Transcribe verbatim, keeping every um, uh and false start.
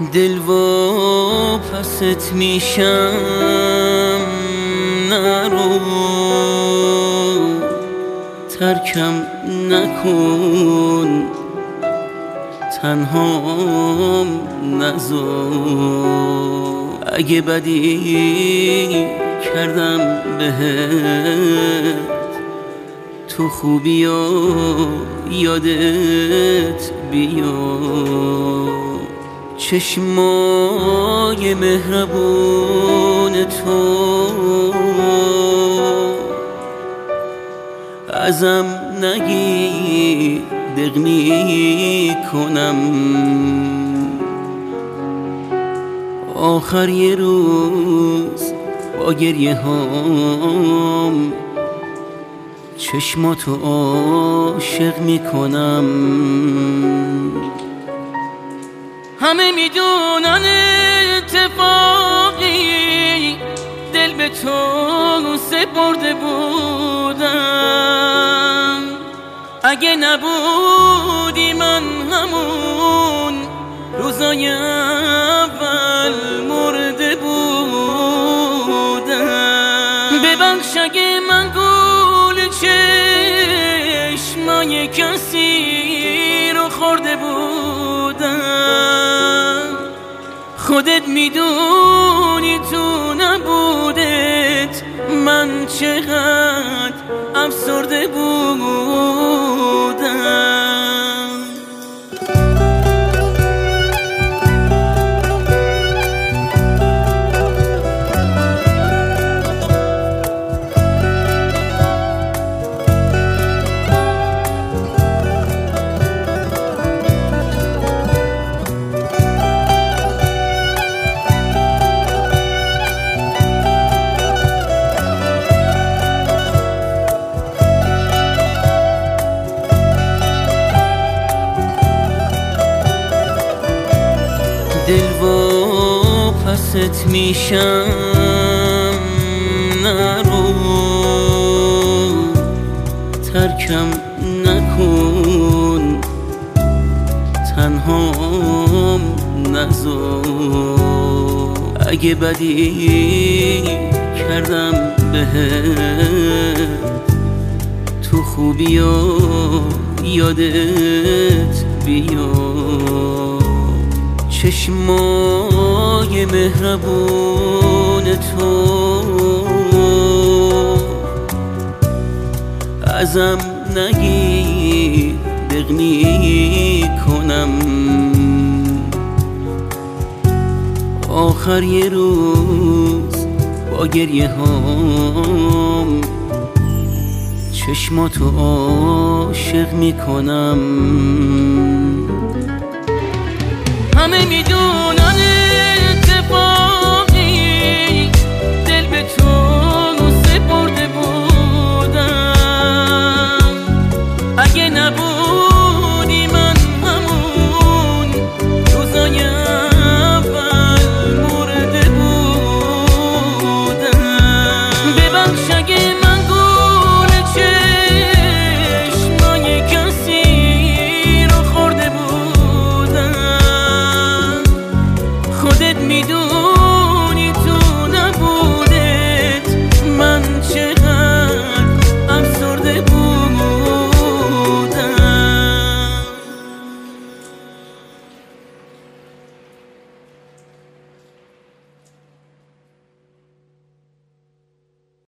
دل و پست میشم نرو، ترکم نکن، تنهام نذار. اگه بدی کردم بهت، تو خوبی و یادت بیاد. چشمای مهربون تو ازم نگیر، دق میکنم. آخر یه روز با گریه هام چشماتو عاشق میکنم. همه میدونن اتفاقی دل به تو سپرده بودم. اگه نبودی من همون روزای اول مرده بودم. ببخش اگه من گول چشمای کسی رو خورده بودم. خودت میدونی تو نبودت من چقدر افسرده بودم. دل و پست میشم نرو، ترکم نکن، تنهام نذار. اگه بدی کردم بهت، تو خوبی و یادت بیاد. چشمای مهربون تو ازم نگیر، دق میکنم. آخر یه روز با گریه هام چشماتو عاشق میکنم. همه میدونن اتفاقی دل به تو